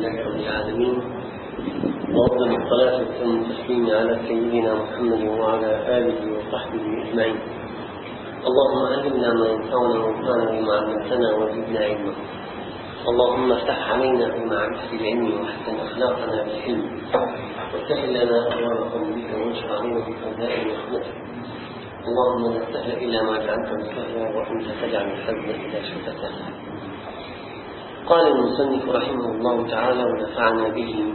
لله رب العالمين، وأفضل الصلاة والتسليم على سيدنا محمد وعلى آله وصحبه أجمعين. اللهم علمنا ما ينفعنا وانفعنا بما علمتنا وزدنا علما. اللهم افتح علينا بمعرفة العلم واحسن أخلاقنا بالحلم، وسهل لنا أبواب فضلك وانشر علينا بفضائل رحمتك. اللهم لا سهل إلا ما جعلته سهلا، وأنت تجعل الحزن إذا شئت سهلا. قال المصنف رحمه الله تعالى ونفعنا به: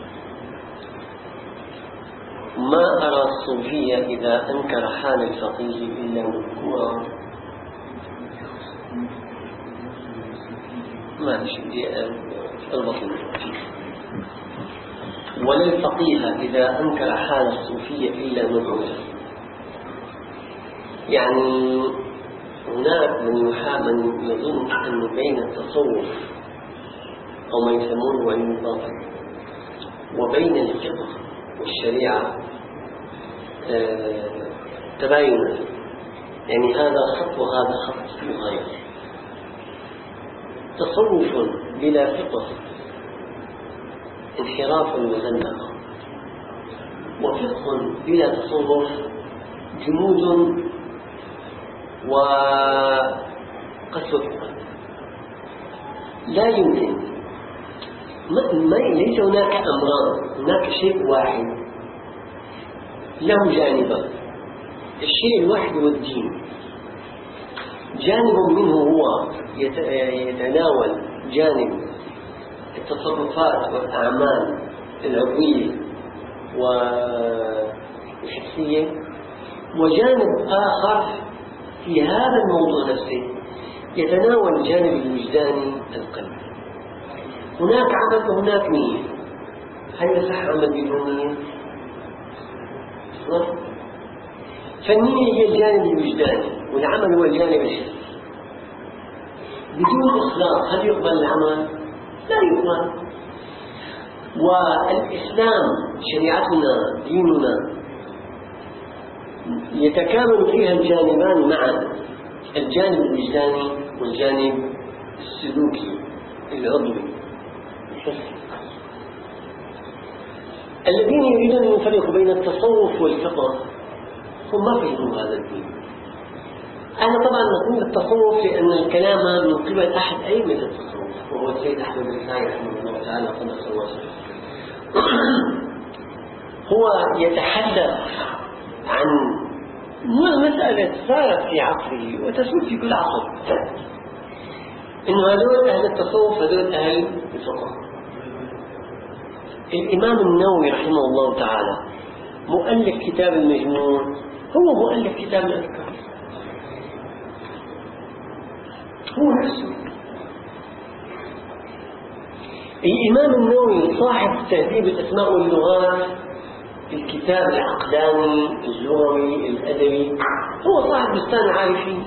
ما أرى الصوفية إذا أنكر حال الفقيه إلا مذكورا. ما شيء البطن. ولا الفقيه إذا أنكر حال الصوفية إلا مذكورا. يعني هناك من يظن أن بين التصوف أو ما يسمونه علم الباطن وبين الفقه والشريعة تباين، يعني هذا خط وهذا خط في الغاية. تصوف بلا فقه انحراف وزندقة، وفقه بلا تصوف جمود وقسوة القلب. لا يمكن، ليس هناك أمران، هناك شيء واحد له جانبان. الشيء الواحد هو الدين. جانب منه هو يتناول جانب التصرفات والأعمال العضوية والحسية، وجانب آخر في هذا الموضوع نفسه يتناول الجانب الوجداني القلبي. هناك عمل وهناك نية. هل يصح عمل بدون نية؟ فالنية هي الجانب الوجداني والعمل هو الجانب الحسي. بدون إخلاص هل يقبل العمل؟ لا يقبل. والإسلام شريعتنا ديننا يتكامل فيها الجانبان معا، الجانب الوجداني والجانب السلوكي العضوي الحسي. الذين يريدون أن يفرقوا بين التصوف والفقه هم ما فهموا هذا الدين. أنا طبعا نقول التصوف لأن الكلام من قبل أحد أئمة التصوف، وهو السيد أحمد الرفاعي رحمه الله تعالى قدس الله سره. هو يتحدث عن مسألة صارت في عصره وتسود في كل عصر، إنه هذول أهل التصوف هذول أهل الفقه. الإمام النووي رحمه الله تعالى مؤلف كتاب المجموع هو مؤلف كتاب الأذكار، هو نفسه. الإمام النووي صاحب تهذيب الأسماء واللغات، الكتاب العقلاني اللغوي الأدبي، هو صاحب بستان العارفين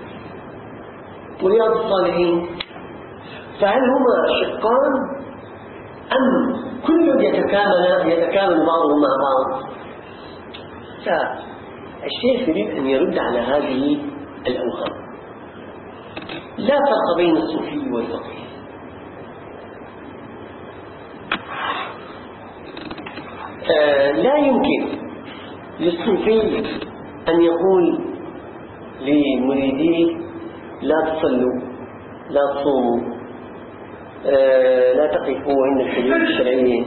ورياض الصالحين. فهل هما شقان أم كل يتكامل بعضهم مع بعض؟ فالشيخ يريد أن يرد على هذه الأوهام. لا فرق بين الصوفي والفقيه. لا يمكن للصوفي أن يقول لمريديه لا تصلوا، لا تصوموا، لا تقفوا عند الحدود الشرعية.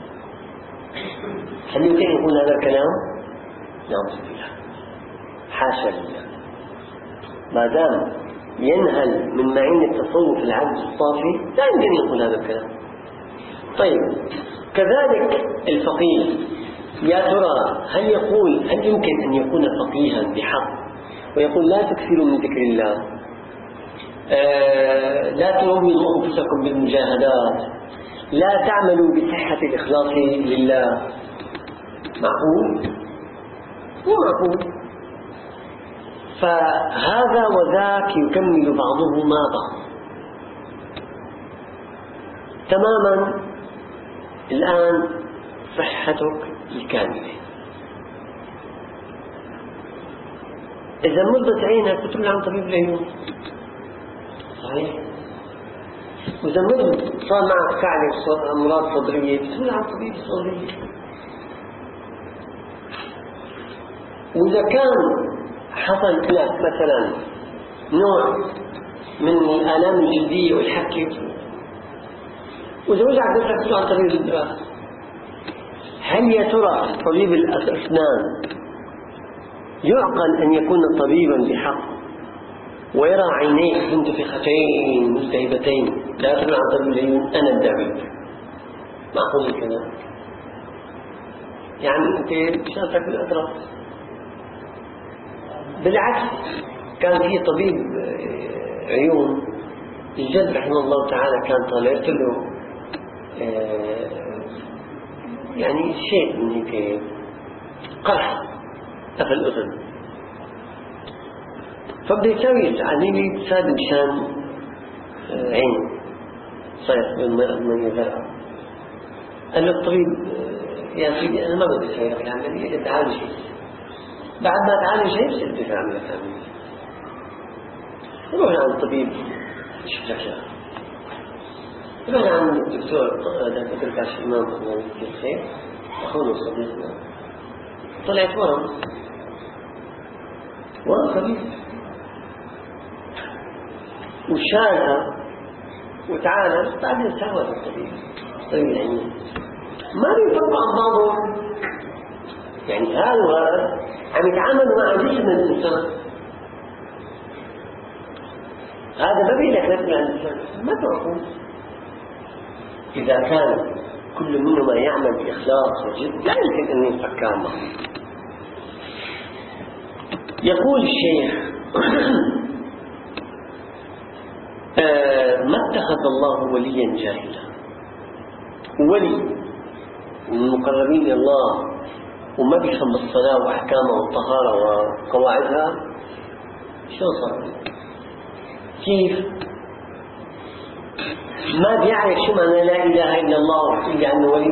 هل يمكن أن يقول هذا الكلام؟ نعوذ بالله، حاشا لله. ما دام ينهل من معين التصوف العبد الصافي لا يمكن أن يقول هذا الكلام. طيب كذلك الفقيه، يا ترى هل يمكن أن يكون فقيها بحق ويقول لا تكثروا من ذكر الله، لا تروضوا أنفسكم بالمجاهدات، لا تعملوا بصحة الإخلاص لله؟ معقول؟ مو معقول. فهذا وذاك يكمل بعضهما بعض تماما. الآن صحتك الكاملة، إذا مضت عينك بتقول عن طبيب العيون، صحيح؟ وإذا صار معك كعلة أمراض صدرية بتقول عن طبيب صدري. وإذا كان حصل لك مثلا نوع من الآلام الجلدية والحكة وإذا وجعك بدك تقول عن طبيب الرأس. هل يا ترى طبيب الأسنان يعقل أن يكون طبيبا بحق ويرى عينيك منتفختين ملتهبتين لا يقول عن طبيب العيون أنا الداعي؟ معقول الكلام؟ يعني أنت شانتك بالأدراك. بالعكس كان في طبيب عيون الجد رحمه الله تعالى كان طالعت له يعني شيء من هيك قرح في الأذن، فبدأ يسوي عملية ساد مشان عين صيف من يزرع. قال له الطبيب يا سيدي أنا ما بدي أسوي لك العملية تعالج شيء، بعد ما تعالج شيء بصير بدي أعمل لك عملية. روح عند الطبيب شوف لك يا روح عند الدكتور دكتور كاش إمام الله يجزيه الخير أخونا صديقنا طلعت ورم خبيث وشالها وتعالج بعدين سوى الطبيب العيون ما بيفرق عن بعضهم. يعني هذا وهذا عم يتعاملوا مع جسم الإنسان، هذا ما بيلك نفس الإنسان ما تعرفون. إذا كان كل منهما يعمل بإخلاص وجد لا يمكن أن يفكر معه. يقول الشيخ ما اتخذ الله وليا جاهلا. ولي من المقربين إلى الله وما بيفهم بالصلاة وأحكامها والطهارة وقواعدها شو صار؟ كيف؟ ما بيعرف شو معنى لا إله إلا الله وحكي عنه ولي؟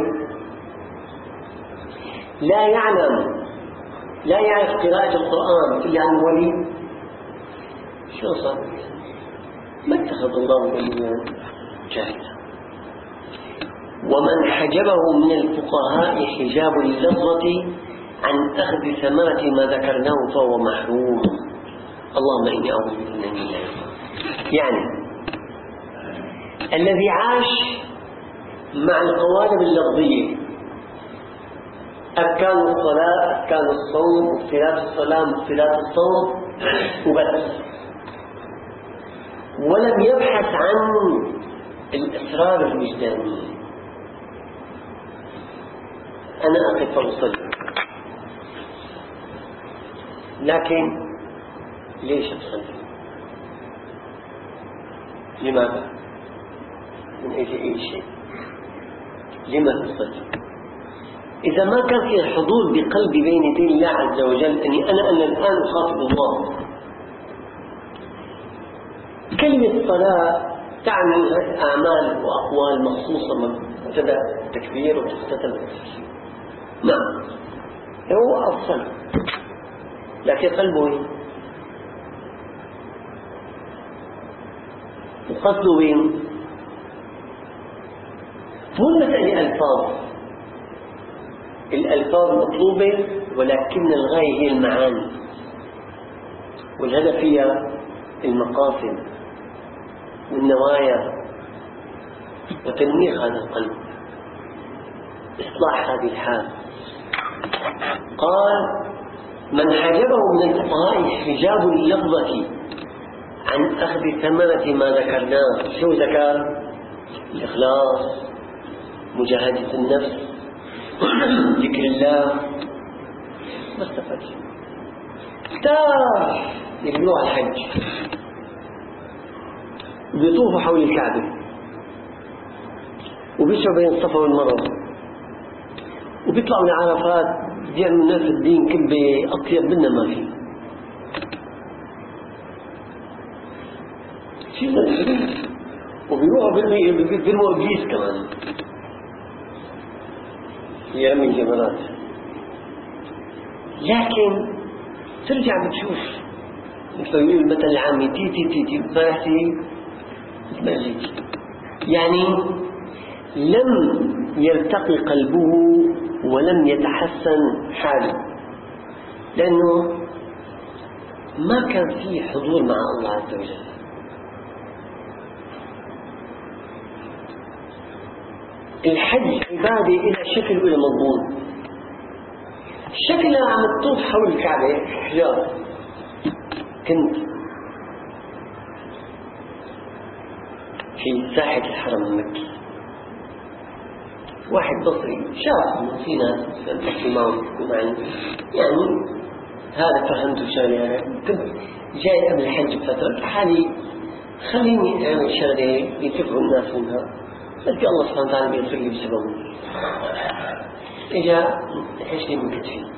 لا يعرف قراءة القرآن وحكي عنه ولي؟ شو صار؟ ما اتخذ الله وليا جاهلا. ومن حجبه من الفقهاء حجاب اللفظة عن أخذ ثمرة ما ذكرناه فهو محروم. اللهم إني أعوذ بك من النار. يعني الذي عاش مع القوالب اللفظية أركان الصلاة أركان الصوم مفترات الصلاة مفترات الصوم وبس، ولم يبحث عن الأسرار الوجدانية. أنا أقف وأصلي لكن ليش أصلي؟ لماذا؟ من أي شيء؟ لما تصلي؟ إذا ما كان في حضور بقلبي بين يدي الله عز وجل أني أنا الآن أخاطب الله. كلمة الصلاة تعني أعمال وأقوال مخصوصة مبتدأ التكبير وتختتم التسليم. نعم هو أفضل، لكن قلبه وين؟ وقصده وين؟ مو المسألة الألفاظ مطلوبة، ولكن الغاية هي المعاني والهدف هي المقاصد والنوايا وتنوير هذا القلب، إصلاح هذه الحال. قال من حجبه من الفقهاء حجاب اللفظة عن أخذ ثمرة ما ذكرناه. شو ذكر؟ الإخلاص، مجاهدة النفس، ذكر الله، ما استفاد. يقولوا على الحج بيطوفوا حول الكعبة وبيشعوا بين الصفا والمروة وبيطلعوا لعرفات بيعملوا الناس الدين كبة أطيب منا ما فيه. شيء غريب. وبيروحوا بيرموا إبليس كمان يرمي الجمرات. لكن ترجع بتشوف مثل يقول المثل العامي تي تي تي تي فرحتي تمجيتي يعني لم يرتقي قلبه ولم يتحسن حاله، لأنه ما كان فيه حضور مع الله عز وجل. الحج عبادة إلى شكل وإلى مضمون. الشكل اللي عم تطوف حول الكعبة حجارة. كنت في ساحة الحرم المكي، واحد بصري شاف في ناس بحكي معهم معي، يعني هذا فهمته شغلة. كنت جاي قبل الحج بفترة حالي خليني أعمل شغلة يتبعوا الناس منها، بلكي الله سبحانه وتعالى بيغفر لي بسببه. إجا إيش لي من كتفي،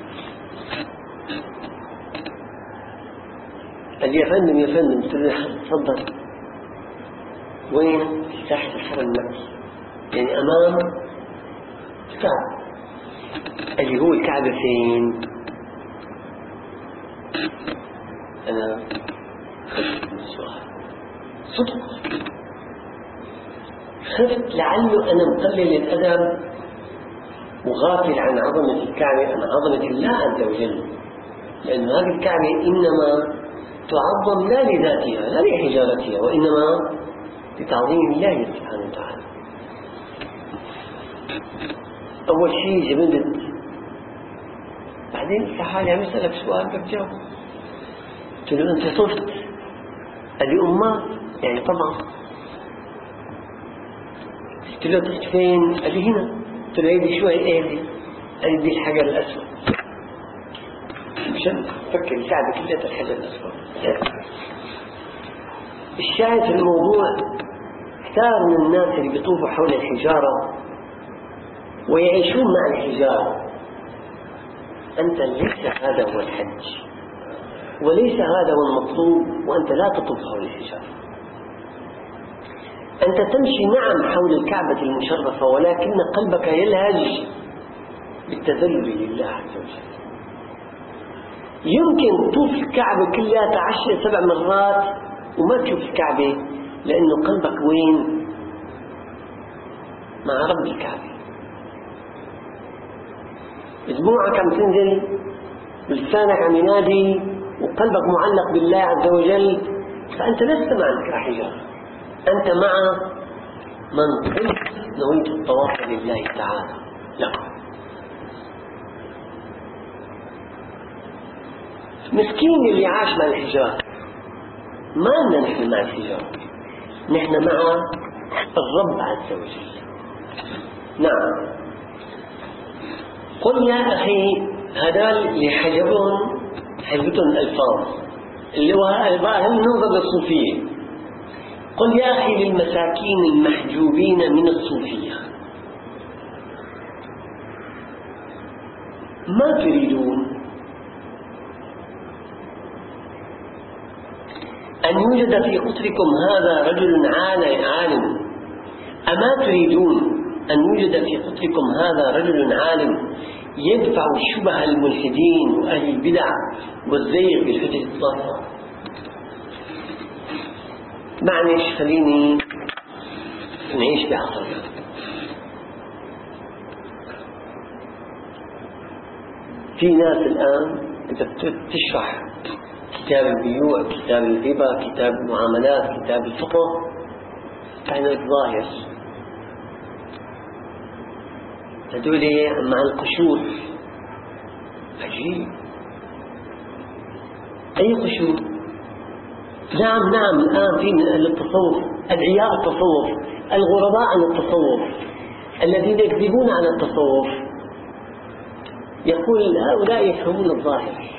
قال لي يا فندم قلت له تفضل. وين؟ في ساحة الحرم المكي، يعني أمام الكعبة. قال لي هو الكعبة فين؟ أنا خفت من السؤال صدق، خفت لعله أنا مقلل الأدب وغافل عن عظمة الكعبة، عن عظمة الله عز وجل، لأن هذه الكعبة إنما تعظم لا لذاتها لا لحجارتها، وإنما لتعظيم الله سبحانه وتعالى. أول شيء جبدت، بعدين حالي عم يسألك سؤال بجاوب. قلت له أنت طفت؟ قال لي أمه يعني طبعا. قلت له طفت فين؟ قال لي هنا. قلت له هيدي شو هي؟ قال لي دي الحجر الأسود. مشان فكر الكعبة كلها الحجر الأسود. الشاهد في الموضوع كثار من الناس اللي بيطوفوا حول الحجارة ويعيشون مع الحجارة. أنت ليس هذا هو الحج، وليس هذا هو المطلوب، وأنت لا تطوف حول الحجارة. أنت تمشي نعم حول الكعبة المشرفة، ولكن قلبك يلهج بالتذلل لله عز وجل. يمكن تطوف الكعبة كلها 10-7 مرات وما تشوف الكعبة، لأنه قلبك وين؟ مع رب الكعبة. دموعك عم تنزل ولسانك عم ينادي وقلبك معلق بالله عز وجل، فأنت لست مع الحجارة، أنت مع من قلت نويت الطواف لله تعالى. لا، مسكين اللي عاش مع الحجارة. ما لنا نحن مع الحجارة، نحن مع الرب عز وجل. نعم. قل يا أخي، هذول لحجبهم حجبتهم الألفاظ اللي هو النهضة الصوفية. قل يا أخي للمساكين المحجوبين من الصوفية، ما تريدون أن يوجد في قطركم هذا رجل عالم؟ أما تريدون أن يوجد في قطركم هذا رجل عالم يدفع شبه الملحدين وأهل البدع والزيغ بالحجج الظاهرة؟ معلش خليني نعيش بعصرنا. في ناس الآن أنت بتشرح كتاب البيوع، كتاب الربا، كتاب المعاملات، كتاب الفقه، فإنه ظاهر. هدول مع القشور. عجيب. أي قشور؟ نعم الآن في من أهل التصوف، أدعياء التصوف، الغرباء عن التصوف، الذين يكذبون على التصوف، يقول هؤلاء يفهمون الظاهر.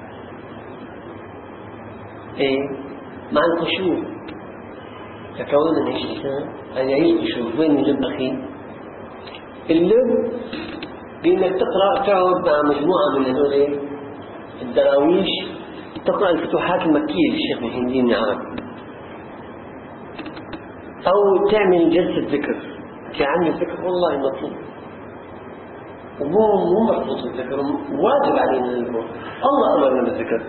مع القشور. تكون من الإنسان أن يعيش قشور. وين اللب أخي؟ اللب بأنك تقعد مع مجموعة من هذول الدراويش تقرأ الفتوحات المكية للشيخ محي الدين بن عربي، أو تعمل جلسة ذكر. كعمل الذكر والله مطلوب، ومو محفوظ الذكر، واجب علينا الذكر، الله أمرنا بالذكر.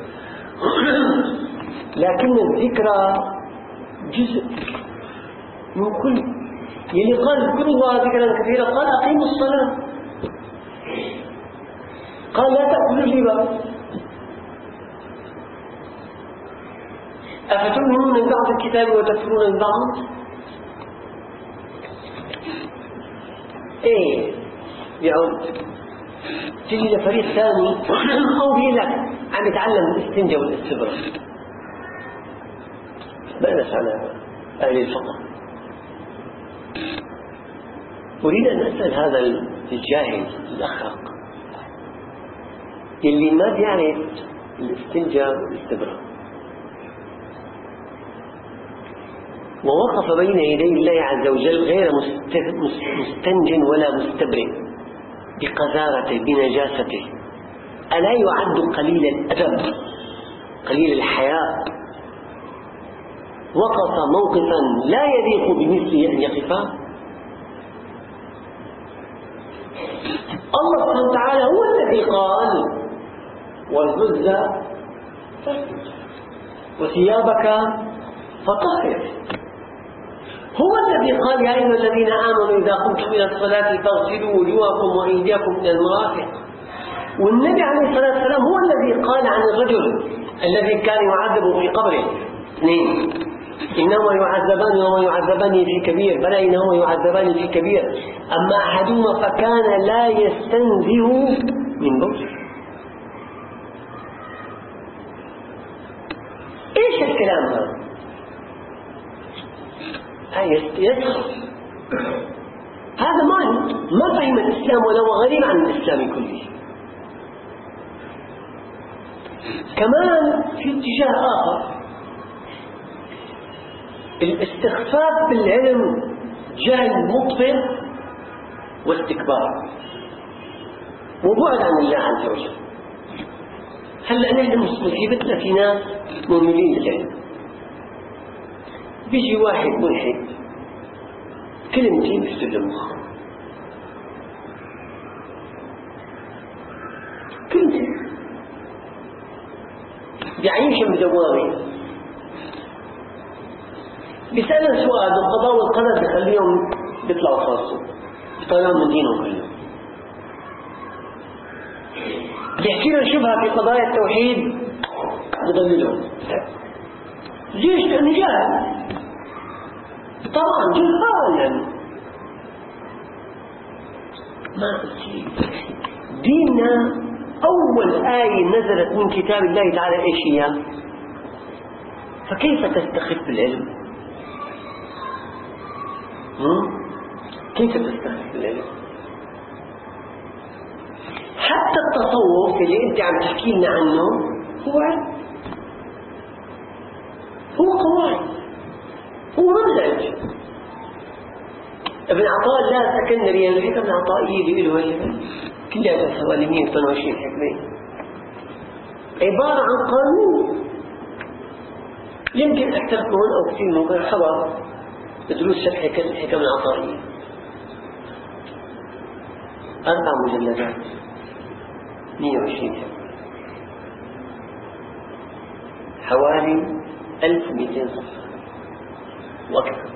لكن الذكرى جزء من كل يلي قال اذكروا الله ذكرا كثيرا قال أقيموا الصلاة، قال لا تأكلوا الربا. أفتؤمنون ببعض الكتاب وتكفرون ببعض؟ إيه يعود تجي لفريق ثاني أو بيقول لك عم يتعلم الاستنجاء والاستبراء. بأنس على أهل الفقه. أريد أن أسأل هذا الجاهل الأخرق اللي ما بيعرف الاستنجاء والاستبراء ووقف بين يدي الله عز وجل غير مستنج ولا مستبرئ بقذارته بنجاسته، ألا يعد قليل الأدب قليل الحياء؟ وقف موقفا لا يليق بمثله أن يقفا. الله سبحانه وتعالى هو الذي قال والرز وثيابك فطهر. هو الذي قال يا أيها الذين آمنوا إذا قمتم إلى الصلاة فاغسلوا وجوهكم وأيديكم إلى المرافق. والنبي عليه الصلاة والسلام هو الذي قال عن الرجل الذي كان يعذب في قبره اثنين: إنهما يعذبان وما يعذبان في كبير، بلى إنهما يعذبان في كبير، أما أحدهما فكان لا يستنزه من بوله. إيش الكلام هذا؟ يسخر. هذا ما فهم الإسلام ولا هو غريب عن الإسلام كله. كمان في اتجاه آخر، الاستخفاف بالعلم جهل مطفئ واستكبار وبعد عن الله عز وجل. هلأ نحن مصيبتنا في ناس مؤمنين بالعلم، بيجي واحد ملحد كلمتين بيفتح المخ، كلمتين بيعيش بدوامه، بيسألن سؤال بالقضاء والقدر بخليهم بيطلعوا خاصهم بطلعوا من دينهم كلهم، بيحكي لهم شبهة في قضايا التوحيد بضللهم. ليش؟ لأنه جاهل طبعا، جهال يعني ما أصير. ديننا أول آية نزلت من كتاب الله تعالى إيش هي؟ فكيف تستخف بالعلم؟ كيف تستخف بالعلم؟ حتى التصوف اللي أنت عم تحكي لنا عنه هو علم، هو قواعد، هو منهج. ابن عطاء لا سكندري الحكم العطائية اللي له كلها حوالي 122 حكمة، عبارة عن قانون يمكن أكثر من أو كثير من الحوار دروس شرح الحكم العطائية، 4 مجلدات 120 حكمة، حوالي 1200 صفحة وأكثر،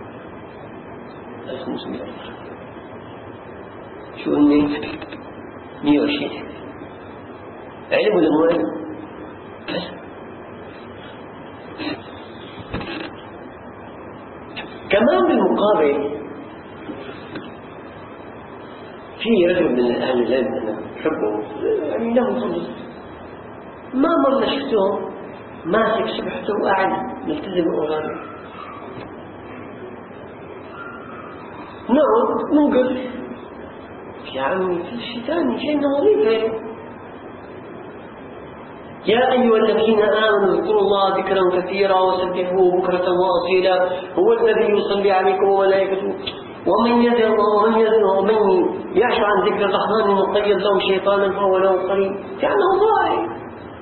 1500 صفحة. شو هن 120 حكمة؟ علم ولا مو علم؟ كمان بالمقابل في رجل من أهل العلم أنا أحبه يعني له فضل، ما مرة شفته ماسك سبحته وقاعد ملتزم أوراده، نقعد ننقل يا عمي في شيء ثاني، شيء نظيفة. يا أيها الذين آمنوا اذكروا الله ذكرا كثيرا وسبحوه بكرة وأصيلا هو الذي يصلي عليكم وملائكته ومن يعش عن ذكر الرحمن نقيض له شيطانا فهو له قرين، كأنه ضايع.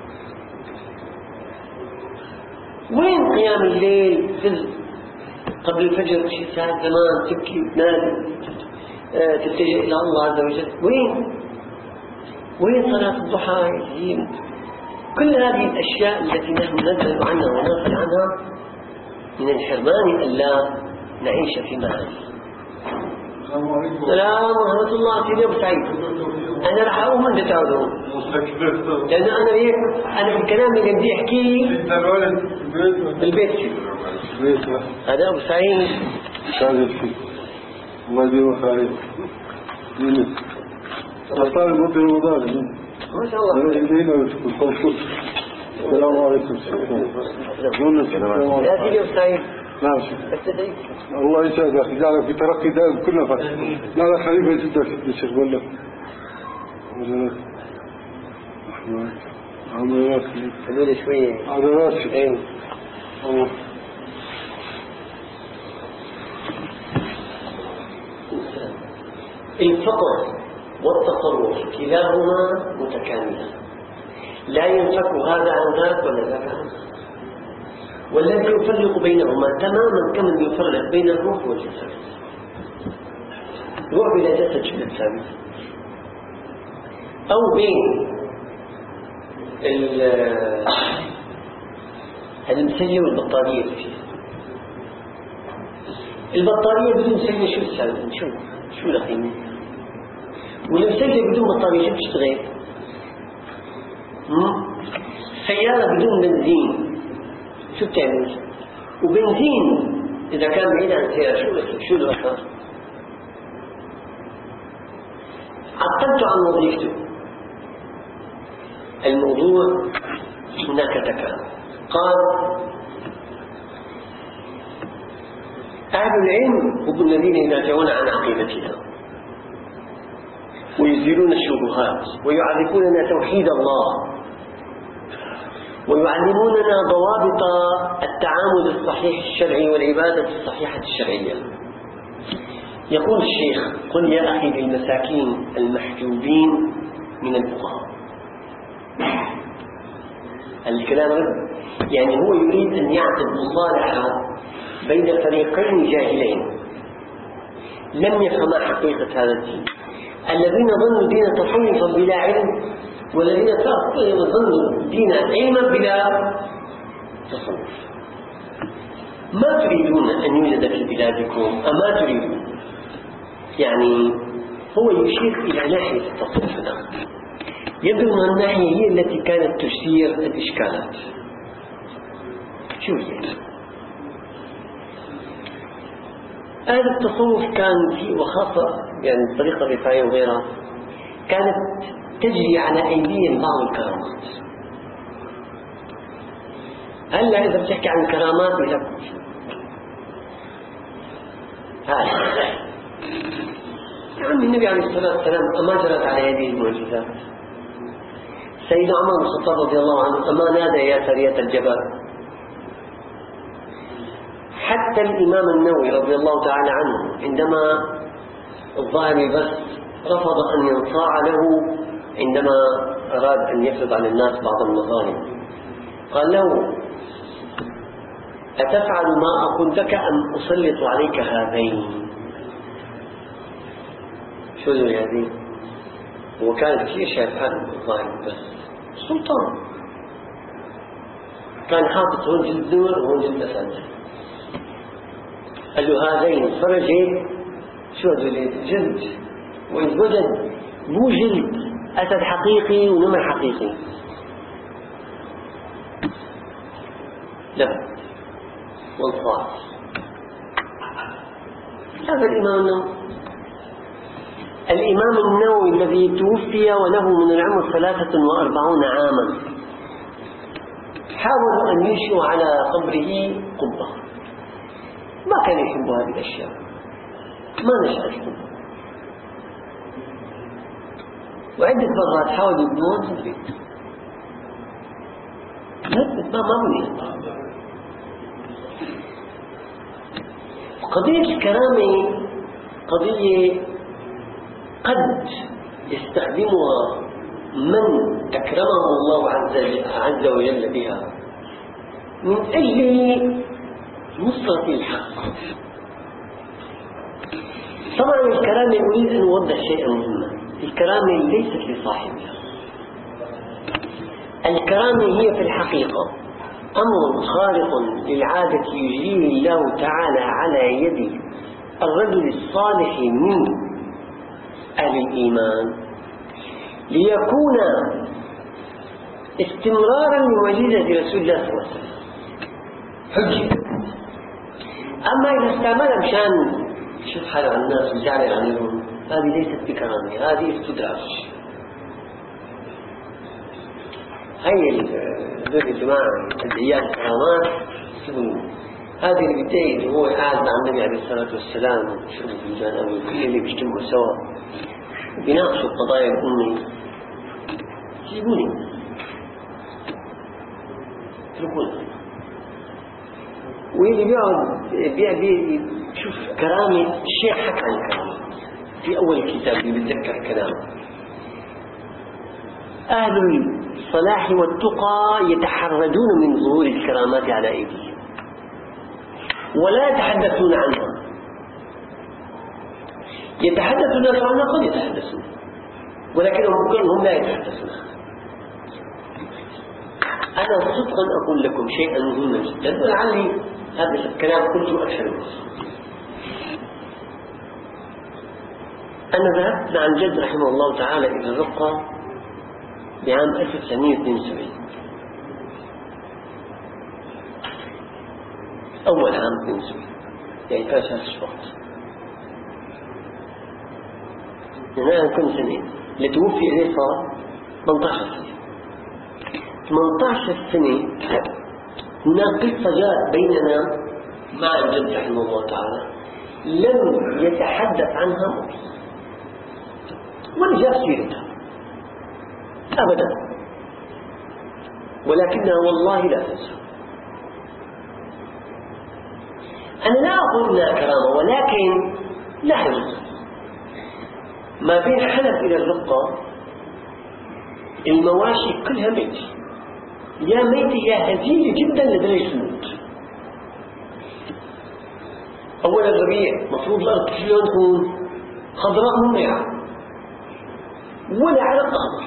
وين قيام الليل قبل الفجر شيء ساعة زمان تبكي وتنادي تتجه إلى الله عز وجل؟ وين صلاة الضحى؟ كل هذه الأشياء التي نحن ننزل عنها ونغفل عنها من الحرمان أن لا نعيش في معاني. السلام ورحمة الله. سيدي أبو سعيد، أنا راح أقوم أنت تعودون، لأن أنا هيك أنا في الكلام اللي بدي أحكيه بالبيت. هذا أبو سعيد الله يديمه خير. أطال المدة المضارة ما شاء الله. السلام عليكم. يا سيدي أبو سعيد. نعم. الله يسعدك، جعلك في ترقي دائم كل نفس. لا خليفة جدا في الشيخ بقول لك. عمرك هذول شوية عذرات. ايه الله. الفقر والتصرف كلاهما متكاملان، لا ينفك هذا عن ذاك ولا ذاك عن ذاك، والذي يفرق بينهما تماما كما يفرق بين الروح والجسد. روح بلا جسد شبه ثابت، أو بين المسلية والبطارية فيه. البطارية بدون مسلية شو تساوي؟ شو القيمة؟ والمسلية بدون بطارية شو بتشتغل؟ سيارة بدون بنزين شو بتعمل؟ وبنزين إذا كان بعيد عن سيارة شو الأثر؟ عطلت عن وظيفته. الموضوع هناك تكامل. قال أهل العلم هم الذين ينازعون عن عقيدتنا ويزيلون الشبهات ويعرفوننا توحيد الله ويعلموننا ضوابط التعامل الصحيح الشرعي والعبادة الصحيحة الشرعية. يقول الشيخ: قل يا أخي للمساكين المحجوبين من الفقراء. الكلام يعني هو يريد أن يعقد مصالحة بين فريقين جاهلين لم يفهما حقيقة هذا الدين، الذين ظنوا دين تصوفا بلا علم، والذين ظنوا دين علما بلا تصوف. ما تريدون أن يوجد في بلادكم؟ أما تريدون؟ يعني هو يشير إلى ناحية التصوف الآن، يبدو أن الناحية هي التي كانت تثير الإشكالات. شو هي؟ هذا التصوف كان فيه، وخاصة يعني الطريقة الرفاعية وغيرها، كانت تجري على أيديهم بعض الكرامات. هلا إذا بتحكي عن الكرامات لك هذا يا عمي النبي عليه الصلاة والسلام أما جرت على يديه المعجزات. سيدنا عمر بن الخطاب رضي الله عنه أما نادى يا سرية الجبل. حتى الإمام النووي رضي الله تعالى عنه عندما الظاهر بس رفض أن ينصاع له عندما أراد أن يفرض على الناس بعض المظالم، قال له: أتفعل ما أقول لك أم أسلط عليك هذين؟ شو ذو هذين؟ هو كان كثير شايف حاله الظاهر بس سلطان، كان حاطط هون جلد نمر وهون جلد أسد. قال له: هذين فرج شو هذول؟ جلد، وإذ وجد مو جلد أسد حقيقي ونمر حقيقي، لا والصاع. هذا الإمام النووي الذي توفي وله من العمر 43 عاما، حاولوا أن ينشئوا على قبره قبة، ما كان يحب هذه الأشياء، ما نشأ القبة، وعدة مرات حاولوا يبنون في البيت ما بني. قضية الكرامة قضية قد يستخدمها من أكرمه الله عز وجل بها من أجل نصرة الحق. طبعا الكرامة أريد أن أوضح شيئا مهما. الكرامة ليست لصاحبها، الكرامة هي في الحقيقة أمر خارق للعادة يجريه الله تعالى على يد الرجل الصالح من أهل الإيمان ليكون استمرارا لوجيزة رسول الله صلى الله عليه وسلم حجة. أما إذا استعمل مشان شوف حال الناس وجعل عنهم، هذه ليست بكرامة، هذه استدراج. هاي الجماعة الدعيات الكرامات هذه اللي بتلاقي هو قاعد مع النبي عليه الصلاة والسلام وشرب فنجان أو كل اللي بيجتمعوا سوا بيناقشوا القضايا الأمة، سيبوني اتركوني. واللي بيقعد شوف كرامة الشيخ حكى عن الكرامة في أول الكتاب بيتذكر كلامه: أهل الصلاح والتقى يتحرجون من ظهور الكرامات على أيديهم ولا يتحدثون عنها. يتحدث الناس عنها، قد يتحدثون، ولكنهم لا يتحدثون عنها. أنا صدقا أقول لكم شيئا مهما جدا، ولعلي هذا الكلام قلته أكثر من مرة. أنا ذهبت مع الجد رحمه الله تعالى إلى الرقة بعام 1972، أول عام 72، يعني كان شهر شباط. يعني أنا كنت سنين لتوفي إليه صار 18 سنة. 18 سنة هناك قصة جاءت بيننا مع الجد رحمه الله تعالى لم يتحدث عنها مطلقا ولا جاء سيرتها أبدا، ولكنها والله لا تنسى. أنا لا أقول إنها كرامة، ولكن لاحظوا ما بين حلب إلى الرقة المواشي كلها ميتة، يا ميتة يا هزيلة جدا لدرجة الموت. أولا الربيع مفروض الأرض شلون تكون خضراء مميعة ولا على الأرض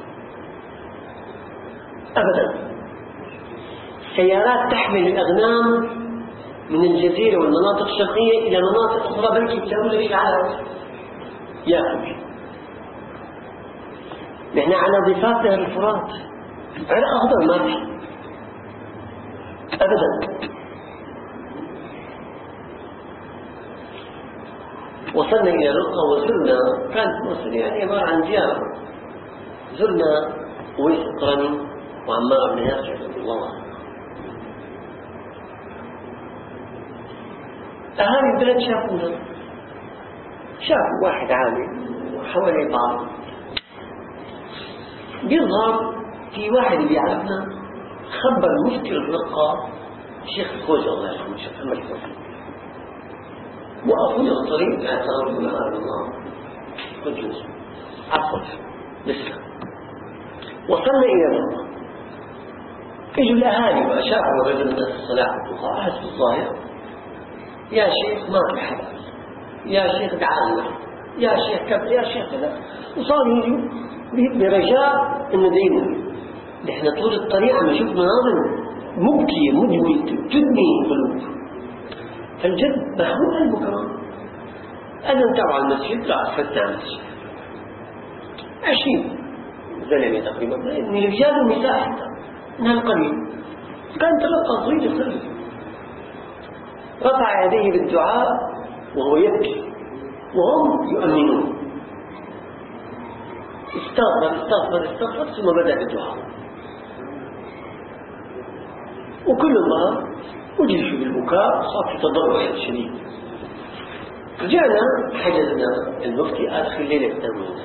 أبدا. سيارات تحمل الأغنام من الجزيرة والمناطق الشرقية إلى مناطق أخرى بلكي تسوي ليش على يأكل. نحن على ضفاف نهر الفرات، عرق أخضر ما في أبدا. وصلنا إلى الرقة وزرنا، كانت مصر يعني عبارة عن زيارة، زرنا ويس القرني وعمار بن ياسر رضي الله عنه. أهالي البلد شافونا، شافوا واحد عامل وحوالي بعض، بيظهر في واحد بيعرفنا خبر مفتي الرقة الشيخ الخوجة الله يرحمه الشيخ محمد الخوجة، وقفونا الطريق اعترفوا لا إله إلا الله قدوس عصر لسه. وصلنا إلى الرقة، اجوا الأهالي وشافوا رجل من الصلاة والتقى حسب الظاهر: يا شيخ ما في حدا، يا شيخ دعانا، يا شيخ كذا، يا شيخ كذا. وصار يجوا برجاء انه دينا. نحن طول الطريق عم نشوف مناظر مبكية مدوية تدمي القلوب. فالجد محمود البكران أنا انتبع على المسجد، لا فتنا على المسجد 20 زلمة تقريبا من الرجال والنساء حتى من هالقرية. كانت رقة طويلة صغيرة. رفع يديه بالدعاء وهو يبكي وهم يؤمنون. استغفر ثم بدأ بالدعاء، وكل ما وجلش بالبكاء صار في تضرع شديد. جاءنا حجزنا المفتي آخر ليلة تنوين: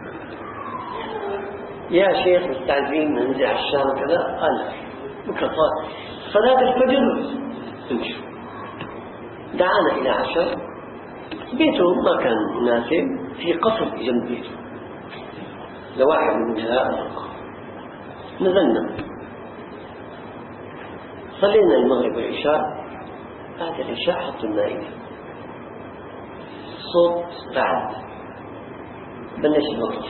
يا شيخ مستعجلين ننزع الشام كذا. قال بكرة صلاة الفجر نمشي. دعانا إلى 10. بيته ما كان مناسب، في قصر جنب بيته لواحد من جهاء الرقة. نزلنا صلينا المغرب والعشاء. بعد العشاء حطوا المائدة، صوت رعد، بلش المطر،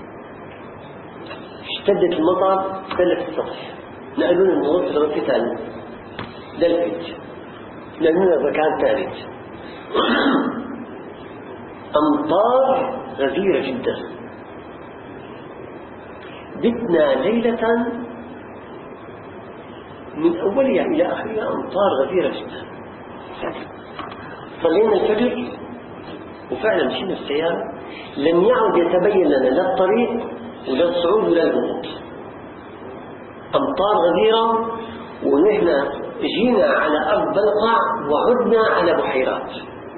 اشتدت المطر، دلت السطح. نقلونا من غرفة ثانية دلفت، نقلونا مكان ثالث. أمطار غزيرة جدا. بتنا ليلة من أولها إلى آخرها أمطار غزيرة جدا. صلينا الفجر وفعلا مشينا السيارة، لم يعد يتبين لنا لا الطريق ولا الصعود ولا الهبوط. أمطار غزيرة، ونحن جينا على أرض بلقع وعدنا على بحيرات.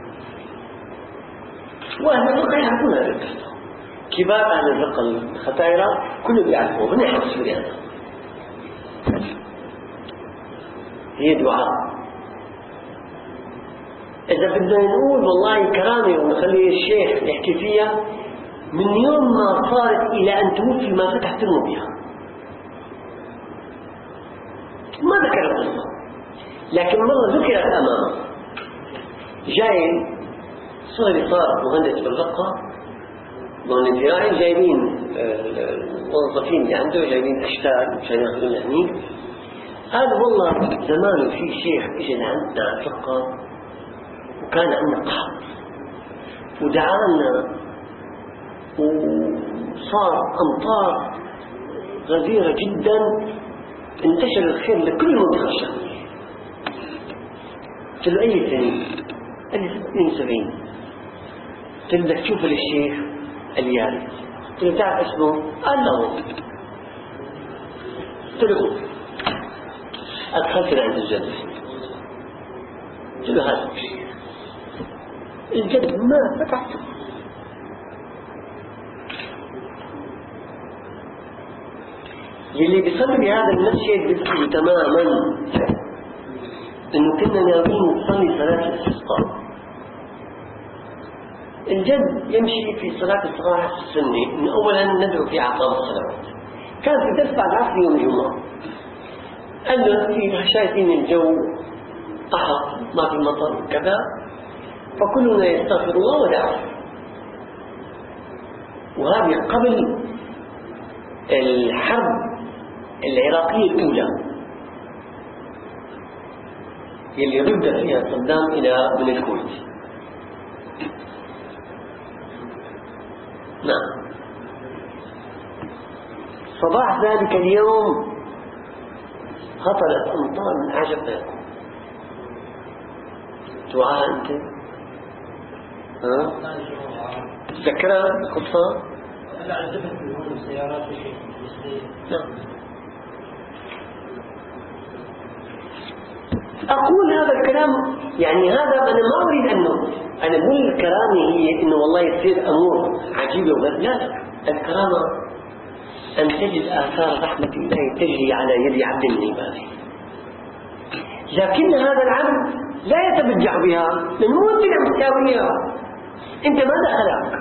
وأهل البلقع يعرفون هذا القصة، كبار أهل البلقع الختائرة كلهم يعرفوه، ونحن في هذا. هي دعاء. إذا بدنا نقول والله كرامة ونخلي الشيخ يحكي فيها، من يوم ما صارت إلى أن توفي ما فتح تمه بها، ما ذكر القصة، لكن مرة ذكرت أمامه. جاي صهري صار مهندس بالرقة، مهندس زراعي، جايبين الموظفين اللي عنده جايبين أشتال مشان ياخذون هنيك. قال والله زمان في شيخ اجى لعندنا على الرقة وكان عندنا قحط ودعانا وصار أمطار غزيرة جدا، انتشر الخير لكل المنطقة الشامية. قلت له أي سنة؟ قال لي 72. قلت له بدك تشوف للشيخ الياري. قلت له تعرف اسمه؟ قال له. قلت له أدخلت عند الجد، قلت له هذا الجد ما فتحته. يلي بيصلي بهذا المسجد بيذكر تماما انه كنا ناويين نصلي صلاة الاستسقاء. الجد يمشي في صلاة الصباح السنة إن أولا ندعو في أعقاب الصلوات. كان في درس بعد عصر يوم الجمعة، قال له في شايفين الجو قحط ما في مطر وكذا، فكلنا يستغفر الله ودعا. وهذه قبل الحرب العراقية الأولى يلي رد فيها صدام إلى من الكويت. نعم. صباح ذلك اليوم هطلت أمطار من أعجب ما يكون. دعاء أنت؟ تذكرها القصة؟ لا عجبت من السيارات وشيء. نعم. أقول هذا الكلام يعني هذا أنا ما أريد أنه أنا أقول الكرامة هي إنه والله يصير أمور عجيبة وغير. لا، الكرامة أن تجد آثار رحمة الله تجري على يد عبد من عباده، لكن هذا العبد لا يتبجح بها لأنه هو أنت مستاويها. أنت ما دخلك،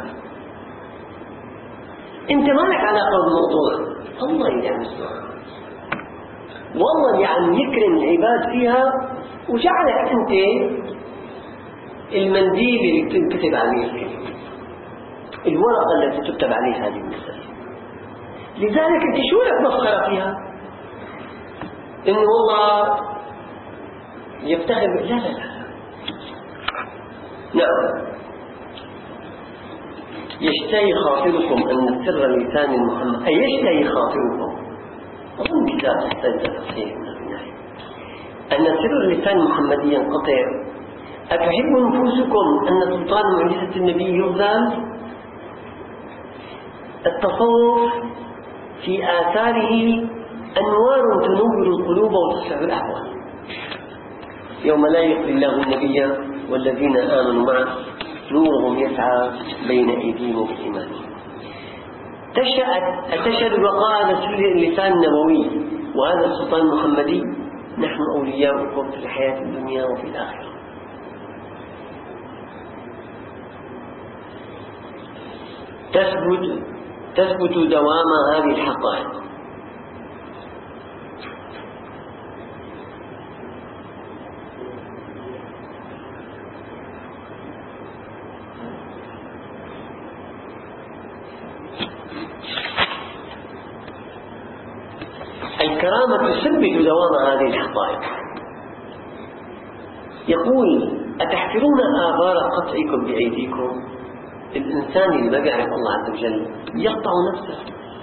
أنت ما لك علاقة بالموضوع. الله يدعم السؤال، والله اللي عم يكرم العباد فيها وجعلك أنت المنديل اللي تكتب عليه، الورقة التي تكتب عليها هذه المسألة. لذلك أنت شو لك مفخرة فيها؟ إنه والله يفتخر. لا لا لا. نعم. يشتهي خاطركم أن سر لسان محمد، أي يشتهي خاطركم، أظن كتاب السادة تصحيح من البداية، أن سر لسان محمد ينقطع. أتحب نفوسكم أن سلطان معجزة النبي يغزل؟ التصوف في آثاره أنوار تنور القلوب وتصلح الأحوال. يوم لا يخزي الله النبي والذين آمنوا معه نورهم يسعى بين أيديهم بالإيمان. تشهد بقاء هذا سر اللسان النبوي وهذا السلطان المحمدي. نحن أولياؤكم في الحياة الدنيا وفي الآخرة. تثبت دوام هذه الحقائق. الكرامة تثبت دوام هذه الحقائق. يقول: أتحفرون آبار قطعكم بأيديكم؟ الإنسان اللي ما بيعرف الله عز وجل يقطع نفسه.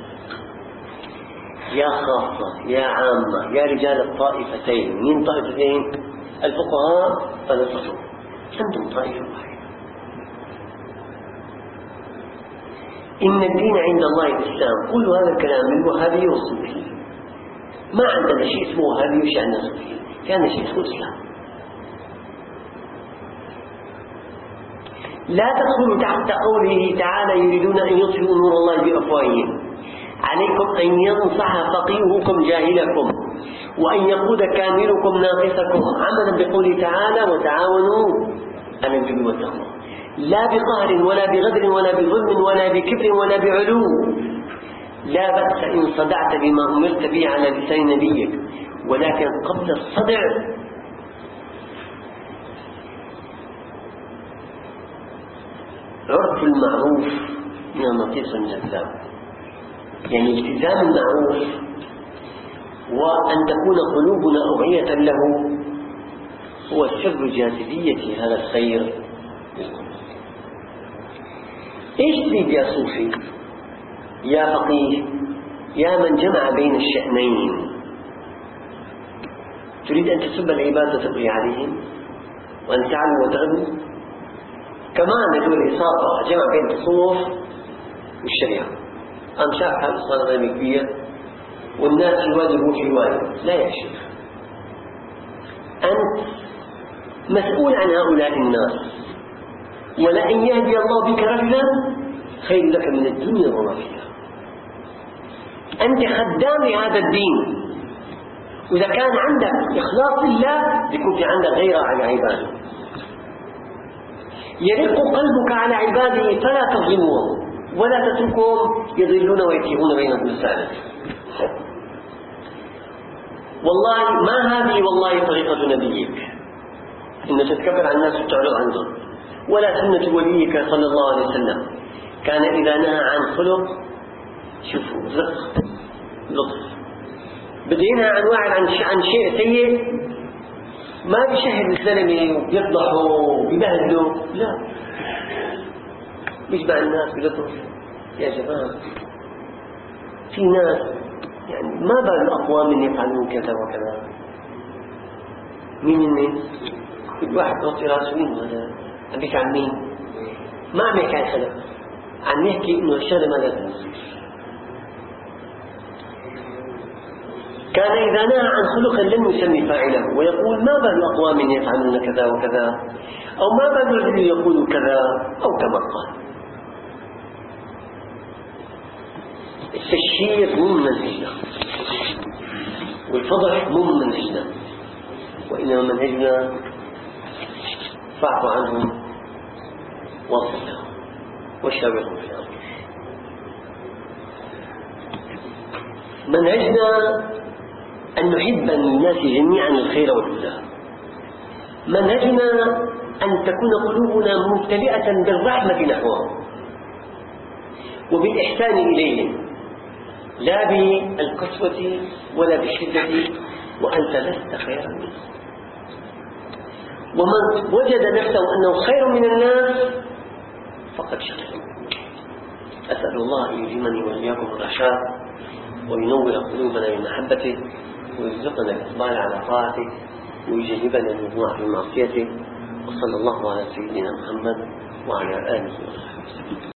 يا خاصة يا عامة يا رجال الطائفتين. من طائفتين؟ الفقهاء فلسفوا، أنتم طائفة واحدة. إن الدين عند الله الإسلام. كل هذا الكلام الوهابي والصوفي. ما عندنا شيء اسمه وهابي وشيء عندنا صوفي، كان شيء اسمه إسلام. لا تدخلوا تحت قوله تعالى يريدون أن يطفئوا نور الله بأفواههم. عليكم أن ينصح فقيهكم جاهلكم وأن يقود كاملكم ناقصكم، عملا بقوله تعالى وتعاونوا على البر والتقوى، لا بقهر ولا بغدر ولا بظلم ولا بكبر ولا بعلو. لا بأس إن صدعت بما أمرت به على لسان نبيك، ولكن قبل الصدع عرف المعروف نقيص جذاب. يعني التزام المعروف وأن تكون قلوبنا أوعية له هو سر جاذبية هذا الخير. إيش تريد يا صوفي يا فقيه يا من جمع بين الشأنين؟ تريد أن تسب العباد وتبغي عليهم وأن تعلوا وتغنوا؟ كمان نقول الإساطة جمع بين التصوف والشريعة. أنا شاف هذا الصلاة كبير والناس يواجهوا في واجب. لا يا شيخ، أنت مسؤول عن هؤلاء الناس، ولأن يهدي الله بك رجلا خير لك من الدنيا وما فيها. أنت خدام لهذا الدين، وإذا كان عندك إخلاص لله يكون في عندك غيرة على عباده. يرق قلبك على عباده فلا تظلمهم ولا تتركهم يضلون ويتيهون بين المسالك. والله ما هذه والله طريقة نبيك، إن تتكبر على الناس وتعرض عنهم، ولا سنة وليك صلى الله عليه وسلم. كان إذا نهى عن خلق شوفوا لطف، بده ينهى عن واحد عن شيء سيء ما بيشهد الزلمة وبيفضحه وبيبهدله، لا، بيشبع الناس بلطف. يا جماعة في ناس يعني ما بال الأقوام يفعلون كذا وكذا. مين الناس؟ كل واحد يعطي راسه. مين هذا؟ عم بيحكي عن مين؟ ما عم يحكي عن حدا، عم يحكي إنه الشر ما لازم يصير. كان إذا نهى عن خلق لم يسمي فاعله ويقول ما بال أقوام يفعلون كذا وكذا، أو ما بال رجل يقول كذا، أو كما قال. التشهير مو من منهجنا، والفضح مو من منهجنا، وإنما منهجنا فاعف عنهم واصفح لهم وشاورهم في الأمر. منهجنا أن نحب للناس جميعا الخير والهدى. منهجنا أن تكون قلوبنا ممتلئة بالرحمة نحوهم وبالإحسان إليهم، لا بالقسوة ولا بالشدة، وأنت لست خيرا منه. ومن وجد نفسه أنه خير من الناس فقد شكر. أسأل الله أن يلهمني وإياكم الرشاد وينور قلوبنا بمحبته ويرزقنا الإقبال على طاعته ويجنبنا الوقوع في معصيته. وصلى الله على سيدنا محمد وعلى آله وصحبه وسلم.